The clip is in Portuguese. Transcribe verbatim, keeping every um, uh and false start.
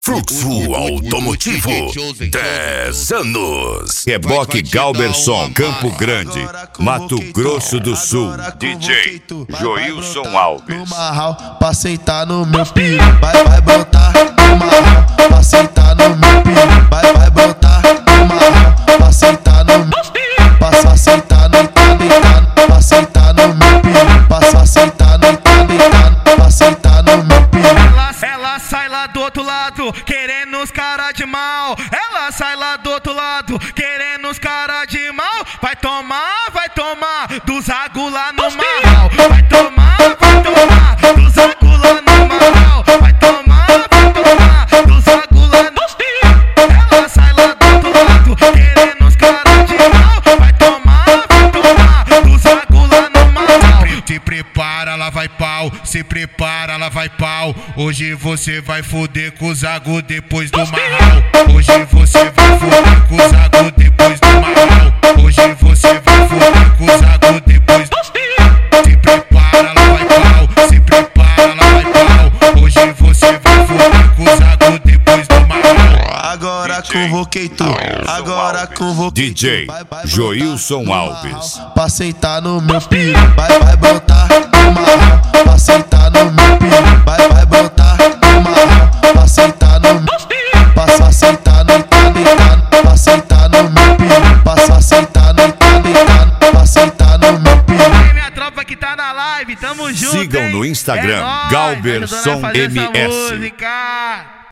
Fluxo Automotivo, dez anos. Reboque Galberson, Campo Grande, Mato Grosso do Sul. D J Joilson Alves. Pra sentar no meu piru, vai, vai botar no marrom. Pra sentar no meu piru, vai, vai botar no marrom. Pra sentar no meu piru, passa a sentar no deitado. Pra sentar no meu piru, passa a sentar no deitado. Pra sentar no meu piru. Ela, ela sai lá do outro lado, querendo os cara de mal. Ela sai lá do outro lado, querendo os cara de mal. Vai tomar, vai tomar, do Zago lá no marral. Vai tomar, vai tomar, do Zago lá no marral. Vai tomar, vai tomar, do Zago lá no... Ela sai lá do outro lado, querendo os cara de mal. Vai tomar, vai tomar, do Zago lá no marral. Se prepara, lá vai pau, se prepara, lá vai pau. Hoje você vai foder com o Zago depois do marral. Hoje você vai foder com o Zago depois do marral. Hoje você vai foder com o Zago depois do... Se prepara, lá vai pau, se prepara, lá vai pau. Hoje você vai foder com o Zago depois do marral. Agora convoquei tu, agora convoquei D J Joilson Alves. Pra sentar no meu piru, vai, vai botar no marrom. Pra sentar no meu piru, vai, vai botar no marrom. Pra sentar no meu piru, passa a sentar no deitado. Pra sentar no meu piru, passa a sentar no deitado. Pra sentar no meu piru. Minha tropa que tá na live, tamo junto. Sigam hein? no Instagram, é nóis, Galberson ajudando a fazer essa M S. música.